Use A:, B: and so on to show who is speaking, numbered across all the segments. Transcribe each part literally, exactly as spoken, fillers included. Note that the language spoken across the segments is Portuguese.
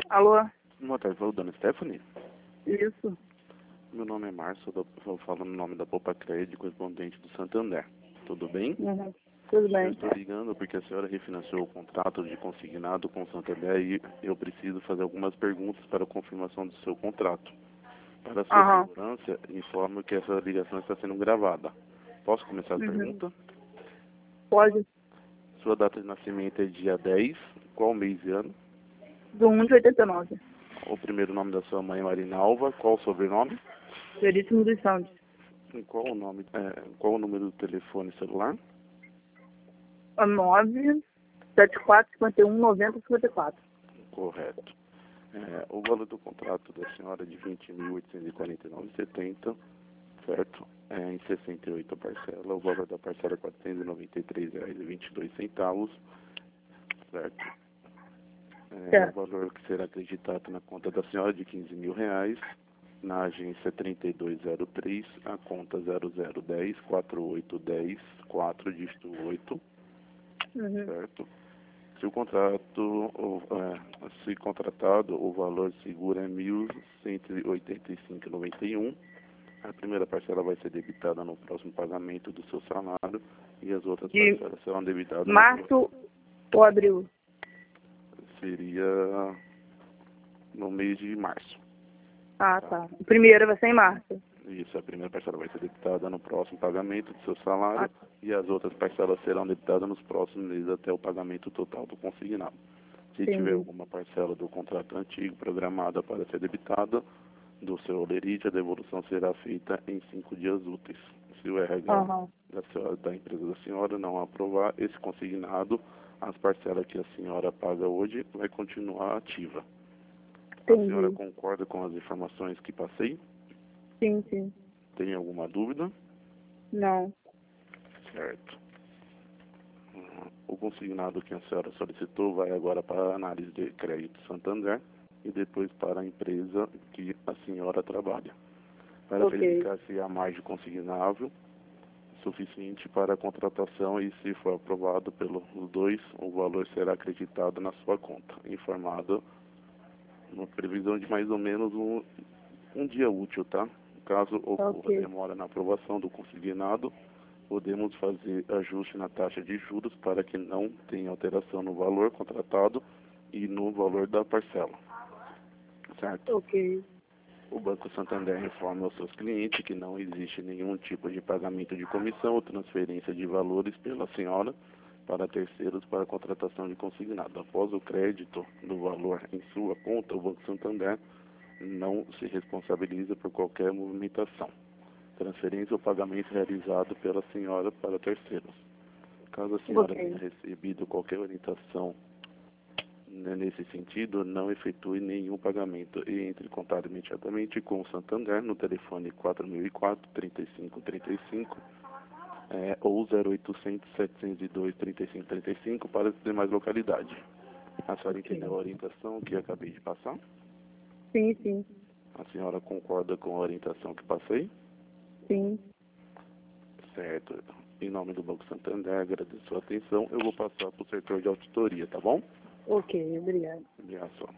A: Alô?
B: Boa tarde, falou dona Stephanie?
A: Isso.
B: Meu nome é Márcio, eu eu falo no nome da Poupa Crédito, correspondente do Santander. Tudo bem?
A: Uhum. Tudo
B: Eu
A: bem.
B: estou ligando porque a senhora refinanciou o contrato de consignado com o Santander e eu preciso fazer algumas perguntas para a confirmação do seu contrato. Para a sua
A: Aham.
B: segurança, informo que essa ligação está sendo gravada. Posso começar a
A: Uhum.
B: pergunta?
A: Pode.
B: Sua data de nascimento é dia dez, qual mês e ano?
A: Do um de oitenta e nove.
B: O primeiro nome da sua mãe é Marinalva, qual o sobrenome?
A: Veríssimo dos Santos.
B: E qual o nome, é, qual o número do telefone celular?
A: nove sete quatro cinco um nove zero cinco quatro.
B: Correto. É, o valor do contrato da senhora é de vinte mil oitocentos e quarenta e nove reais e setenta centavos, certo? É, em sessenta e oito parcela, o valor da parcela é quatrocentos e noventa e três reais e vinte e dois centavos, certo? É, o
A: Certo.
B: valor que será acreditado na conta da senhora é de quinze mil reais, na agência trinta e dois zero três, a conta zero zero um zero quatro oito um zero quatro, dígito oito,
A: Uhum.
B: certo? Se o contrato, ou, é, se contratado, o valor seguro é mil cento e oitenta e cinco reais e noventa e um centavos. A primeira parcela vai ser debitada no próximo pagamento do seu salário e as outras
A: De
B: parcelas serão debitadas no
A: março ou abril?
B: seria no mês de março.
A: Ah,
B: Tá?
A: tá. O primeiro vai ser em março.
B: Isso, a primeira parcela vai ser debitada no próximo pagamento do seu
A: Ah,
B: salário e as outras parcelas serão debitadas nos próximos meses até o pagamento total do consignado. Se tiver
A: entendi.
B: alguma parcela do contrato antigo programada para ser debitada do seu holerite, a devolução será feita em cinco dias úteis. Se o R H
A: Aham.
B: da, senhora, da empresa da senhora não aprovar esse consignado, as parcelas que a senhora paga hoje vai continuar ativa. A senhora
A: Entendi.
B: concorda com as informações que passei?
A: Sim, sim.
B: Tem alguma dúvida?
A: Não.
B: Certo. Uhum. O consignado que a senhora solicitou vai agora para a análise de crédito Santander e depois para a empresa que a senhora trabalha, para
A: Ok.
B: verificar se há margem consignável suficiente para a contratação e, se for aprovado pelos dois, o valor será acreditado na sua conta, informado na previsão de mais ou menos um, um dia útil, tá? Caso ocorra
A: Ok.
B: demora na aprovação do consignado, podemos fazer ajuste na taxa de juros para que não tenha alteração no valor contratado e no valor da parcela, certo?
A: Ok.
B: O Banco Santander informa aos seus clientes que não existe nenhum tipo de pagamento de comissão ou transferência de valores pela senhora para terceiros para a contratação de consignado. Após o crédito do valor em sua conta, o Banco Santander não se responsabiliza por qualquer movimentação, transferência ou pagamento realizado pela senhora para terceiros. Caso a senhora tenha
A: Ok.
B: recebido qualquer orientação nesse sentido, não efetue nenhum pagamento e entre em contato imediatamente com o Santander no telefone quatro mil e quatro, trinta e cinco trinta e cinco é, ou zero oitocentos, setecentos e dois, trinta e cinco trinta e cinco para as demais localidades. A senhora
A: Ok.
B: entendeu a orientação que acabei de passar?
A: Sim, sim.
B: A senhora concorda com a orientação que passei?
A: Sim.
B: Certo. Em nome do Banco Santander, agradeço a sua atenção. Eu vou passar para o setor de auditoria, tá bom?
A: Ok, obrigada.
B: Obrigado.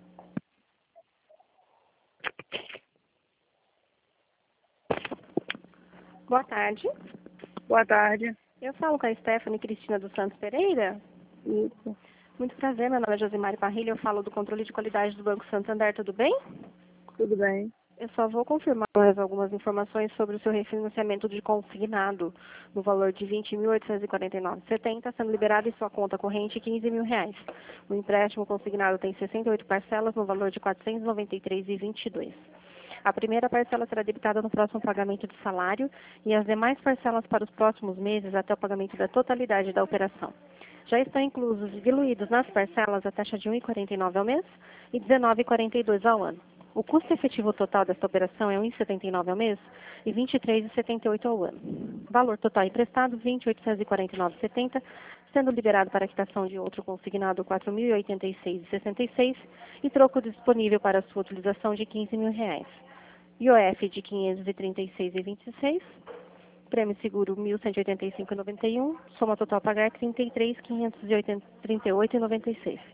C: Boa tarde.
A: Boa tarde.
C: Eu falo com a Stephanie Cristina dos Santos Pereira.
A: Isso.
C: Muito prazer, meu nome é Josimari Parrilha, eu falo do controle de qualidade do Banco Santander, tudo bem?
A: Tudo bem.
C: Eu só vou confirmar mais algumas informações sobre o seu refinanciamento de consignado no valor de vinte mil oitocentos e quarenta e nove reais e setenta centavos, sendo liberado em sua conta corrente quinze mil reais. O empréstimo consignado tem sessenta e oito parcelas no valor de quatrocentos e noventa e três reais e vinte e dois centavos. A primeira parcela será debitada no próximo pagamento de salário e as demais parcelas para os próximos meses até o pagamento da totalidade da operação. Já estão inclusos e diluídos nas parcelas a taxa de um real e quarenta e nove centavos ao mês e dezenove reais e quarenta e dois centavos ao ano. O custo efetivo total desta operação é um real e setenta e nove centavos ao mês e vinte e três reais e setenta e oito centavos ao ano. Valor total emprestado, vinte mil oitocentos e quarenta e nove reais e setenta centavos, sendo liberado para a quitação de outro consignado quatro mil e oitenta e seis reais e sessenta e seis centavos e troco disponível para sua utilização de quinze mil reais. I O F de quinhentos e trinta e seis reais e vinte e seis centavos, prêmio seguro mil cento e oitenta e cinco reais e noventa e um centavos, soma total a pagar trinta e três mil quinhentos e trinta e oito reais e noventa e seis centavos.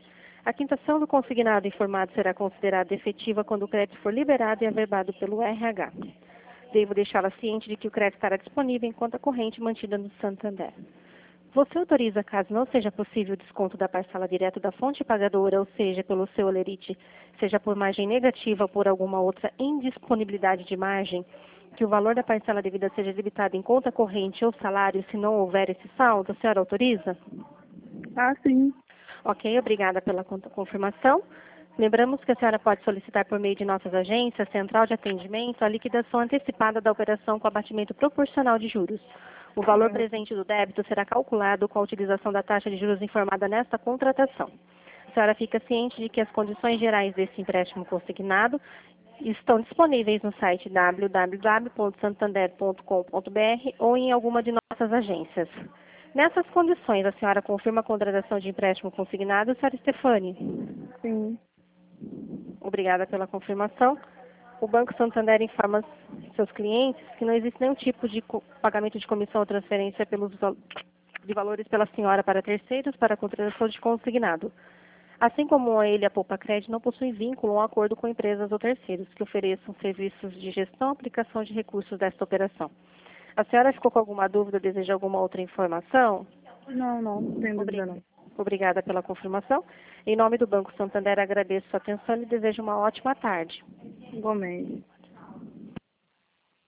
C: A quitação do consignado informado será considerada efetiva quando o crédito for liberado e averbado pelo R H. Devo deixá-la ciente de que o crédito estará disponível em conta corrente mantida no Santander. Você autoriza, caso não seja possível o desconto da parcela direto da fonte pagadora, ou seja, pelo seu olerite, seja por margem negativa ou por alguma outra indisponibilidade de margem, que o valor da parcela devida seja debitado em conta corrente ou salário se não houver esse saldo? A senhora autoriza?
A: Ah, sim.
C: Ok, obrigada pela confirmação. Lembramos que a senhora pode solicitar por meio de nossas agências, central de atendimento, a liquidação antecipada da operação com abatimento proporcional de juros. O valor presente do débito será calculado com a utilização da taxa de juros informada nesta contratação. A senhora fica ciente de que as condições gerais desse empréstimo consignado estão disponíveis no site w w w ponto santander ponto com ponto b r ou em alguma de nossas agências. Nessas condições, a senhora confirma a contratação de empréstimo consignado, senhora Stefani?
A: Sim.
C: Obrigada pela confirmação. O Banco Santander informa seus clientes que não existe nenhum tipo de pagamento de comissão ou transferência pelos de valores pela senhora para terceiros para a contratação de consignado. Assim como a ele, a Poupa Crédito não possui vínculo ou acordo com empresas ou terceiros que ofereçam serviços de gestão e aplicação de recursos desta operação. A senhora ficou com alguma dúvida, deseja alguma outra informação?
A: Não, não, não tem dúvida não.
C: Obrigada pela confirmação. Em nome do Banco Santander, agradeço sua atenção e desejo uma ótima tarde.
A: Igualmente.